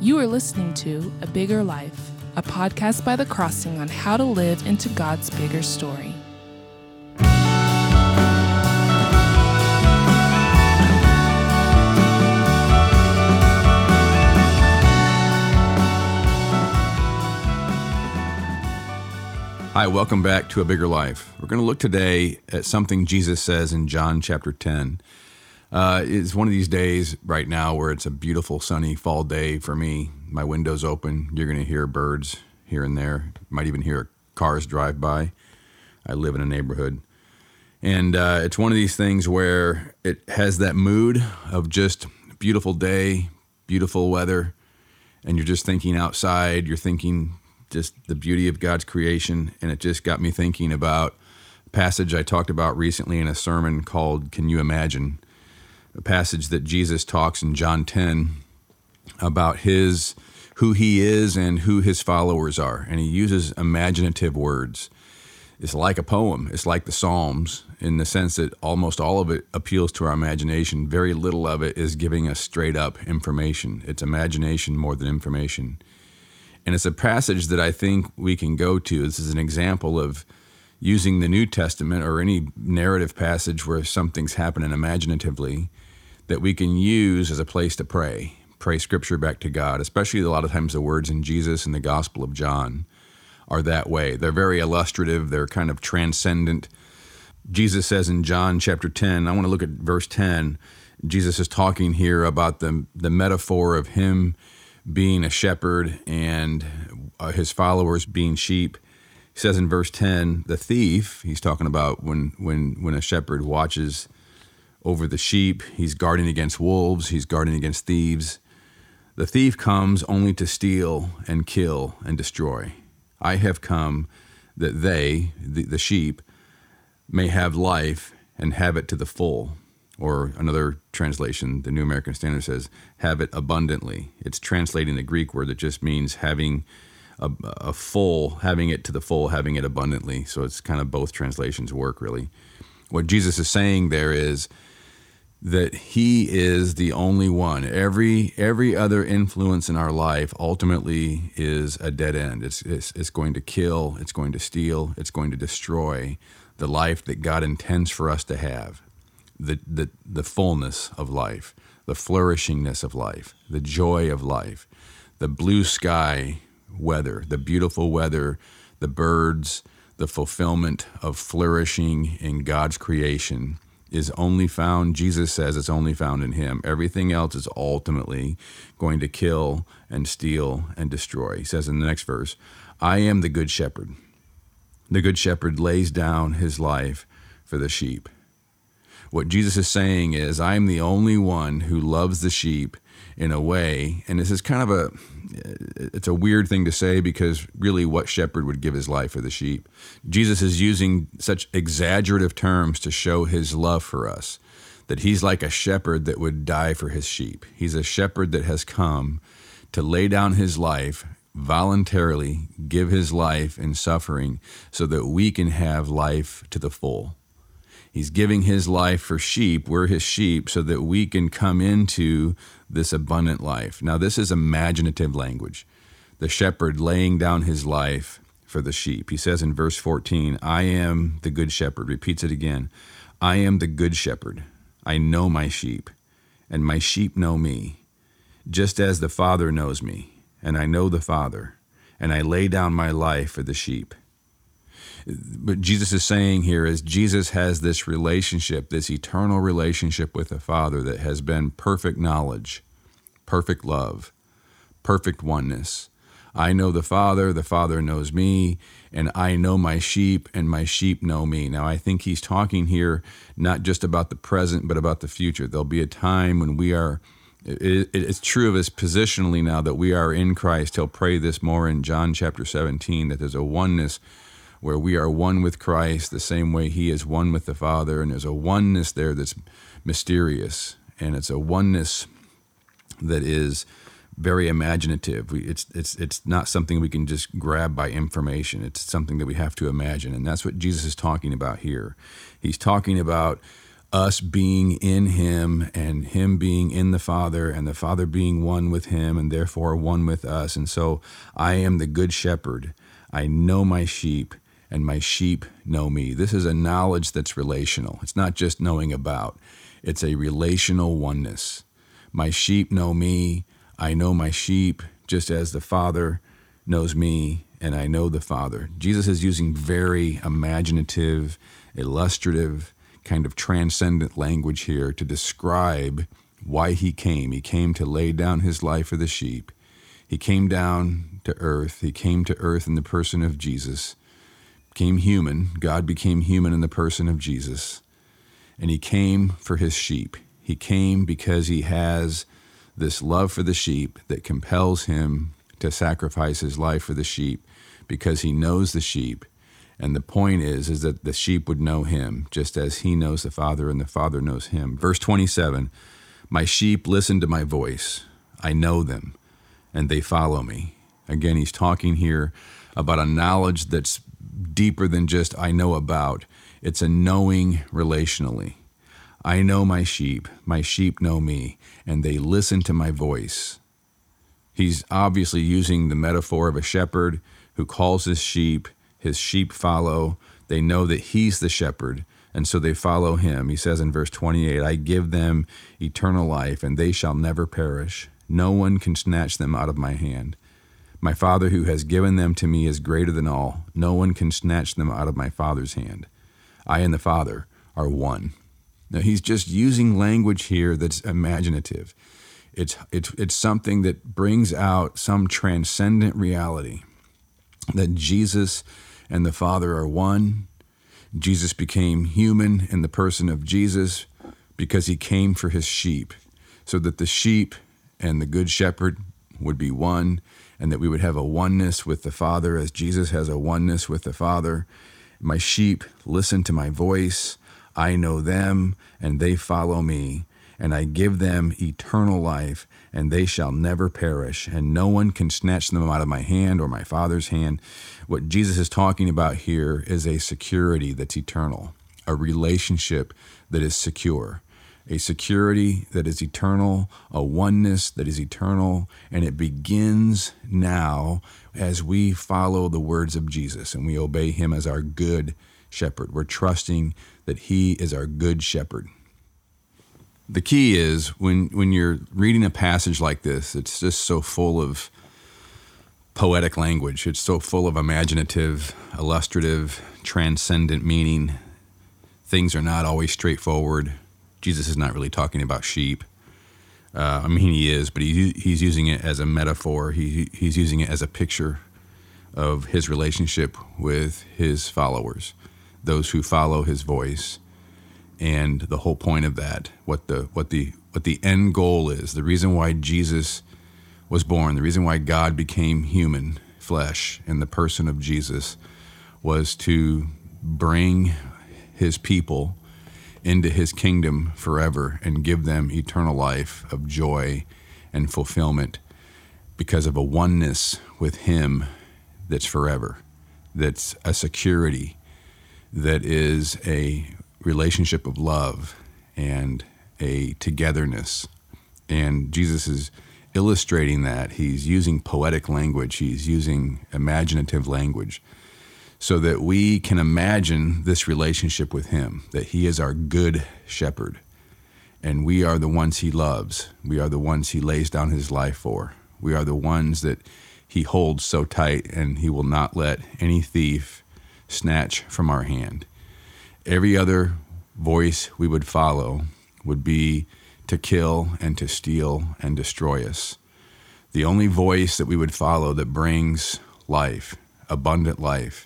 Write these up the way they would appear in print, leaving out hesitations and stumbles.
You are listening to A Bigger Life, a podcast by The Crossing on how to live into God's bigger story. Hi, welcome back to A Bigger Life. We're going to look today at something Jesus says in John chapter 10. It's one of these days right now where it's a beautiful sunny fall day for me. My window's open. You're going to hear birds here and there. You might even hear cars drive by. I live in a neighborhood. And it's one of these things where it has that mood of just beautiful day, beautiful weather, and you're just thinking outside. You're thinking just the beauty of God's creation, and it just got me thinking about a passage I talked about recently in a sermon called Can You Imagine? A passage that Jesus talks in John 10 about who he is and who his followers are, and he uses imaginative words. It's like a poem. It's like the Psalms in the sense that almost all of it appeals to our imagination. Very little of it is giving us straight up information. It's imagination more than information. And it's a passage that I think we can go to. This is an example of using the New Testament or any narrative passage where something's happening imaginatively that we can use as a place to pray Scripture back to God, especially a lot of times the words in Jesus and the Gospel of John are that way. They're very illustrative. They're kind of transcendent. Jesus says in John chapter 10, I want to look at verse 10. Jesus is talking here about the metaphor of him being a shepherd and his followers being sheep. He says in verse 10, the thief, he's talking about when a shepherd watches over the sheep, he's guarding against wolves, he's guarding against thieves. The thief comes only to steal and kill and destroy. I have come that they, the sheep, may have life and have it to the full. Or another translation, the New American Standard says, have it abundantly. It's translating the Greek word that just means having a full, having it to the full, having it abundantly. So it's kind of both translations work, really. What Jesus is saying there is that he is the only one. Every other influence in our life ultimately is a dead end. It's going to kill, it's going to steal, it's going to destroy the life that God intends for us to have. The fullness of life, the flourishingness of life, the joy of life, the blue sky weather, the beautiful weather, the birds, the fulfillment of flourishing in God's creation is only found, Jesus says it's only found in him. Everything else is ultimately going to kill and steal and destroy. He says in the next verse, I am the good shepherd. The good shepherd lays down his life for the sheep. What Jesus is saying is, I am the only one who loves the sheep in a way, and this is kind of it's a weird thing to say because really what shepherd would give his life for the sheep? Jesus is using such exaggerative terms to show his love for us, that he's like a shepherd that would die for his sheep. He's a shepherd that has come to lay down his life voluntarily, give his life in suffering so that we can have life to the full. He's giving his life for sheep. We're his sheep so that we can come into this abundant life. Now, this is imaginative language. The shepherd laying down his life for the sheep. He says in verse 14, I am the good shepherd. Repeats it again. I am the good shepherd. I know my sheep, and my sheep know me, just as the Father knows me, and I know the Father, and I lay down my life for the sheep. What Jesus is saying here is Jesus has this relationship, this eternal relationship with the Father that has been perfect knowledge, perfect love, perfect oneness. I know the Father knows me, and I know my sheep, and my sheep know me. Now, I think he's talking here not just about the present, but about the future. There'll be a time when we are, it's true of us positionally now that we are in Christ. He'll pray this more in John chapter 17, that there's a oneness where we are one with Christ the same way he is one with the Father, and there's a oneness there that's mysterious, and it's a oneness that is very imaginative. It's not something we can just grab by information. It's something that we have to imagine, and that's what Jesus is talking about here. He's talking about us being in him and him being in the Father and the Father being one with him and therefore one with us. And so I am the good shepherd. I know my sheep and my sheep know me. This is a knowledge that's relational. It's not just knowing about. It's a relational oneness. My sheep know me. I know my sheep just as the Father knows me and I know the Father. Jesus is using very imaginative, illustrative, kind of transcendent language here to describe why he came. He came to lay down his life for the sheep. He came down to earth. He came to earth in the person of Jesus, became human. God became human in the person of Jesus, and he came for his sheep. He came because he has this love for the sheep that compels him to sacrifice his life for the sheep because he knows the sheep. And the point is that the sheep would know him just as he knows the Father and the Father knows him. Verse 27, my sheep listen to my voice. I know them and they follow me. Again, he's talking here about a knowledge that's deeper than just I know about. It's a knowing relationally. I know my sheep know me, and they listen to my voice. He's obviously using the metaphor of a shepherd who calls his sheep follow. They know that he's the shepherd, and so they follow him. He says in verse 28, I give them eternal life, and they shall never perish. No one can snatch them out of my hand. My Father who has given them to me is greater than all. No one can snatch them out of my Father's hand. I and the Father are one. Now, he's just using language here that's imaginative. It's something that brings out some transcendent reality, that Jesus and the Father are one. Jesus became human in the person of Jesus because he came for his sheep, so that the sheep and the good shepherd would be one, and that we would have a oneness with the Father as Jesus has a oneness with the Father. My sheep listen to my voice. I know them, and they follow me, and I give them eternal life, and they shall never perish, and no one can snatch them out of my hand or my Father's hand. What Jesus is talking about here is a security that's eternal, a relationship that is secure, a security that is eternal, a oneness that is eternal, and it begins now as we follow the words of Jesus and we obey him as our good shepherd. We're trusting that he is our good shepherd. The key is when you're reading a passage like this, it's just so full of poetic language. It's so full of imaginative, illustrative, transcendent meaning. Things are not always straightforward. Jesus is not really talking about sheep. He is, but he's using it as a metaphor. He's using it as a picture of his relationship with his followers, those who follow his voice. And the whole point of that, what the end goal is, the reason why Jesus was born, the reason why God became human flesh in the person of Jesus, was to bring his people into his kingdom forever and give them eternal life of joy and fulfillment because of a oneness with him that's forever, that's a security, that is a relationship of love and a togetherness. And Jesus is illustrating that. He's using poetic language. He's using imaginative language so that we can imagine this relationship with him, that he is our good shepherd, and we are the ones he loves. We are the ones he lays down his life for. We are the ones that he holds so tight, and he will not let any thief snatch from our hand. Every other voice we would follow would be to kill and to steal and destroy us. The only voice that we would follow that brings life, abundant life,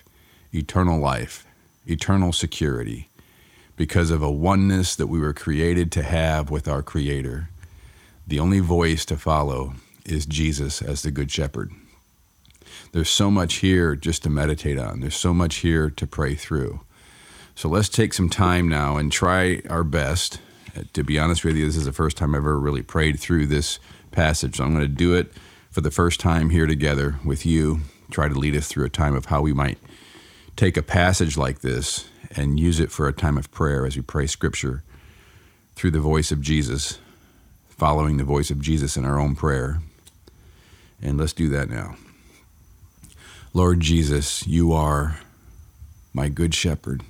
eternal security, because of a oneness that we were created to have with our Creator. The only voice to follow is Jesus as the Good Shepherd. There's so much here just to meditate on. There's so much here to pray through. So let's take some time now and try our best. To be honest with you, this is the first time I've ever really prayed through this passage. So I'm going to do it for the first time here together with you, try to lead us through a time of how we might take a passage like this and use it for a time of prayer as we pray Scripture through the voice of Jesus, following the voice of Jesus in our own prayer. And let's do that now. Lord Jesus, you are my good shepherd.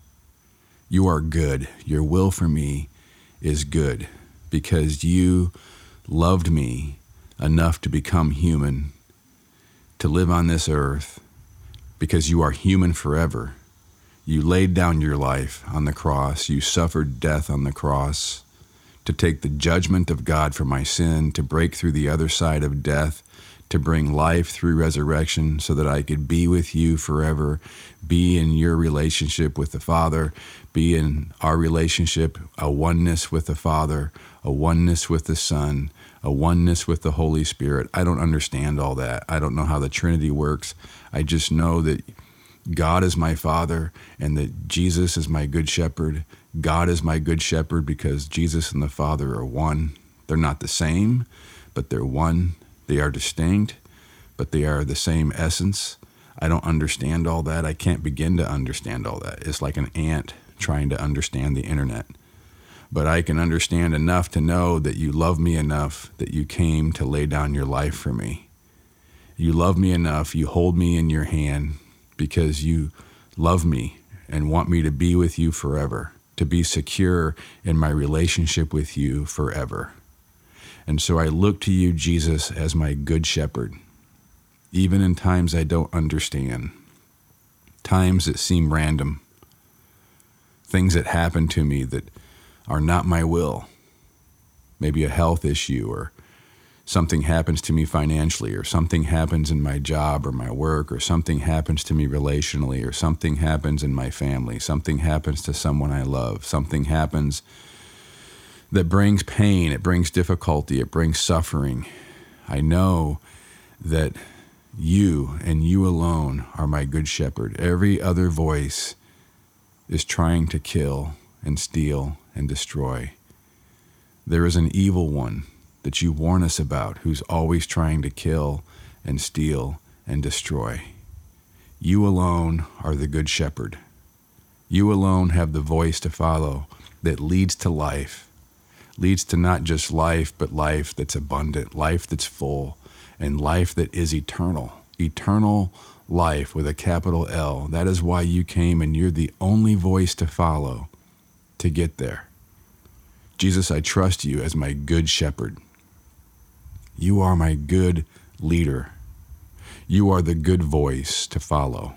You are good. Your will for me is good because you loved me enough to become human, to live on this earth, because you are human forever. You laid down your life on the cross. You suffered death on the cross to take the judgment of God for my sin, to break through the other side of death, to bring life through resurrection so that I could be with you forever, be in your relationship with the Father, be in our relationship, a oneness with the Father, a oneness with the Son, a oneness with the Holy Spirit. I don't understand all that. I don't know how the Trinity works. I just know that God is my Father and that Jesus is my good shepherd. God is my good shepherd because Jesus and the Father are one. They're not the same, but they're one. They are distinct, but they are the same essence. I don't understand all that. I can't begin to understand all that. It's like an ant trying to understand the internet. But I can understand enough to know that you love me enough that you came to lay down your life for me. You love me enough, you hold me in your hand because you love me and want me to be with you forever, to be secure in my relationship with you forever. And so I look to you, Jesus, as my good shepherd, even in times I don't understand, times that seem random, things that happen to me that are not my will, maybe a health issue or something happens to me financially or something happens in my job or my work or something happens to me relationally or something happens in my family, something happens to someone I love, something happens that brings pain, it brings difficulty, it brings suffering. I know that you and you alone are my good shepherd. Every other voice is trying to kill and steal and destroy. There is an evil one that you warn us about who's always trying to kill and steal and destroy. You alone are the good shepherd. You alone have the voice to follow that leads to life, leads to not just life, but life that's abundant, life that's full, and life that is eternal. Eternal life with a capital L. That is why you came, and you're the only voice to follow to get there. Jesus, I trust you as my good shepherd. You are my good leader. You are the good voice to follow.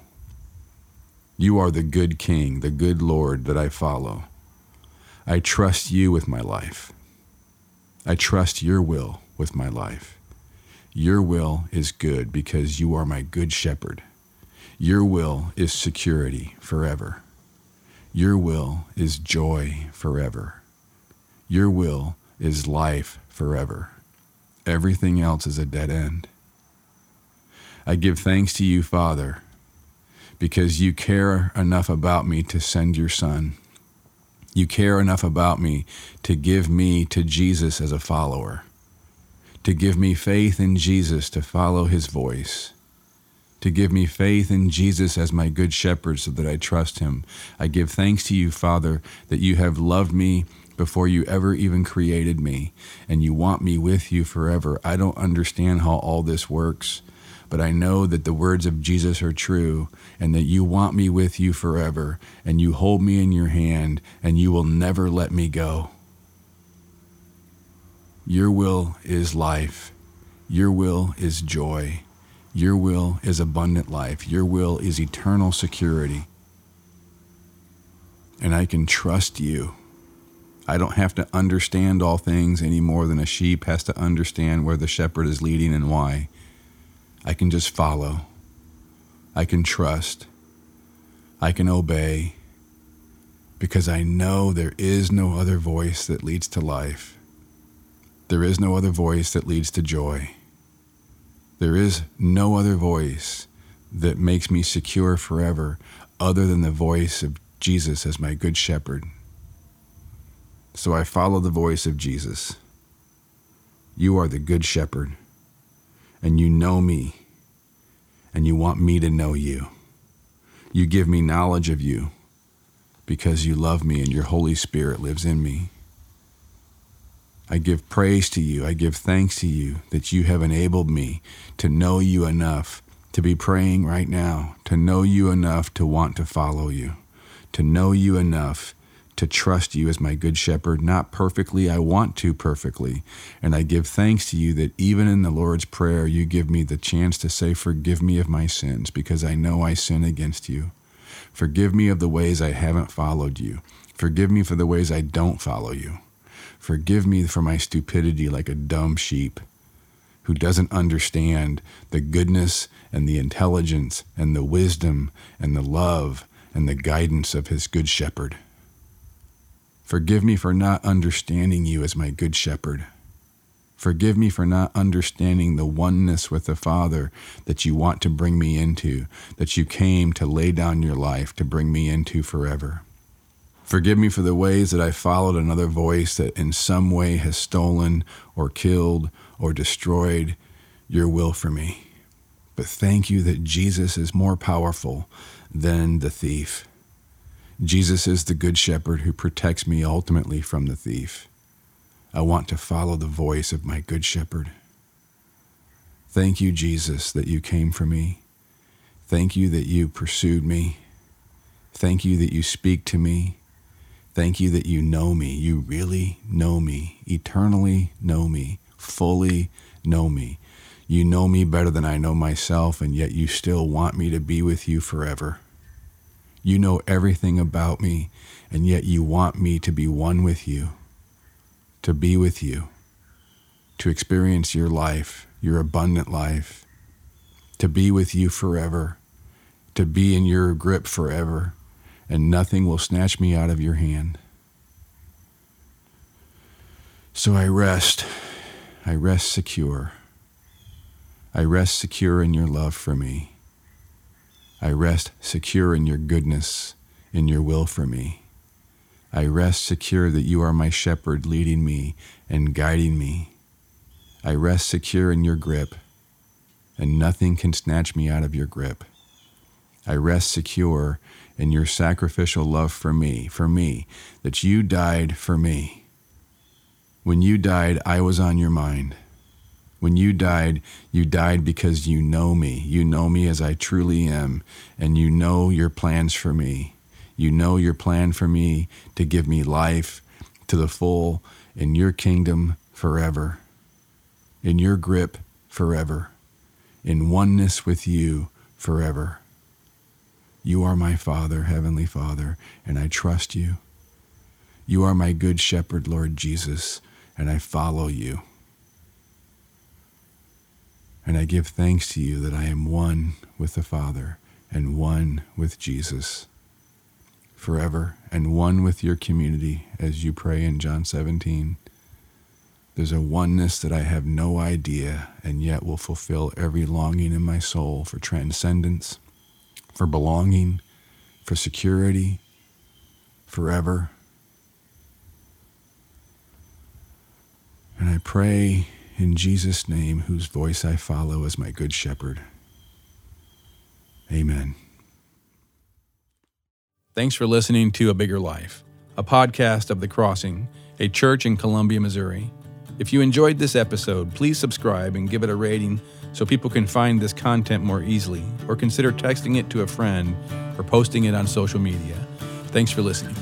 You are the good King, the good Lord that I follow. I trust you with my life. I trust your will with my life. Your will is good because you are my good shepherd. Your will is security forever. Your will is joy forever. Your will is life forever. Everything else is a dead end. I give thanks to you, Father, because you care enough about me to send your Son. You care enough about me to give me to Jesus as a follower, to give me faith in Jesus to follow his voice, to give me faith in Jesus as my good shepherd so that I trust him. I give thanks to you, Father, that you have loved me before you ever even created me, and you want me with you forever. I don't understand how all this works, but I know that the words of Jesus are true and that you want me with you forever and you hold me in your hand and you will never let me go. Your will is life. Your will is joy. Your will is abundant life. Your will is eternal security. And I can trust you. I don't have to understand all things any more than a sheep has to understand where the shepherd is leading and why. I can just follow. I can trust. I can obey because I know there is no other voice that leads to life. There is no other voice that leads to joy. There is no other voice that makes me secure forever other than the voice of Jesus as my good shepherd. So I follow the voice of Jesus. You are the good shepherd. And you know me, and you want me to know you. You give me knowledge of you because you love me and your Holy Spirit lives in me. I give praise to you. I give thanks to you that you have enabled me to know you enough to be praying right now, to know you enough to want to follow you, to know you enough to trust you as my good shepherd, not perfectly, I want to perfectly. And I give thanks to you that even in the Lord's Prayer, you give me the chance to say, forgive me of my sins, because I know I sin against you. Forgive me of the ways I haven't followed you. Forgive me for the ways I don't follow you. Forgive me for my stupidity like a dumb sheep who doesn't understand the goodness and the intelligence and the wisdom and the love and the guidance of his good shepherd. Forgive me for not understanding you as my good shepherd. Forgive me for not understanding the oneness with the Father that you want to bring me into, that you came to lay down your life to bring me into forever. Forgive me for the ways that I followed another voice that in some way has stolen or killed or destroyed your will for me. But thank you that Jesus is more powerful than the thief. Jesus is the good shepherd who protects me ultimately from the thief. I want to follow the voice of my good shepherd. Thank you, Jesus, that you came for me. Thank you that you pursued me. Thank you that you speak to me. Thank you that you know me. You really know me, eternally know me, fully know me. You know me better than I know myself, and yet you still want me to be with you forever. You know everything about me, and yet you want me to be one with you, to be with you, to experience your life, your abundant life, to be with you forever, to be in your grip forever, and nothing will snatch me out of your hand. So I rest secure. I rest secure in your love for me. I rest secure in your goodness, in your will for me. I rest secure that you are my shepherd leading me and guiding me. I rest secure in your grip, and nothing can snatch me out of your grip. I rest secure in your sacrificial love for me, that you died for me. When you died, I was on your mind. When you died because you know me. You know me as I truly am, and you know your plans for me. You know your plan for me to give me life to the full in your kingdom forever, in your grip forever, in oneness with you forever. You are my Father, Heavenly Father, and I trust you. You are my good shepherd, Lord Jesus, and I follow you. And I give thanks to you that I am one with the Father and one with Jesus forever, and one with your community as you pray in John 17. There's a oneness that I have no idea and yet will fulfill every longing in my soul for transcendence, for belonging, for security, forever. And I pray in Jesus' name, whose voice I follow as my good shepherd. Amen. Thanks for listening to A Bigger Life, a podcast of The Crossing, a church in Columbia, Missouri. If you enjoyed this episode, please subscribe and give it a rating so people can find this content more easily, or consider texting it to a friend or posting it on social media. Thanks for listening.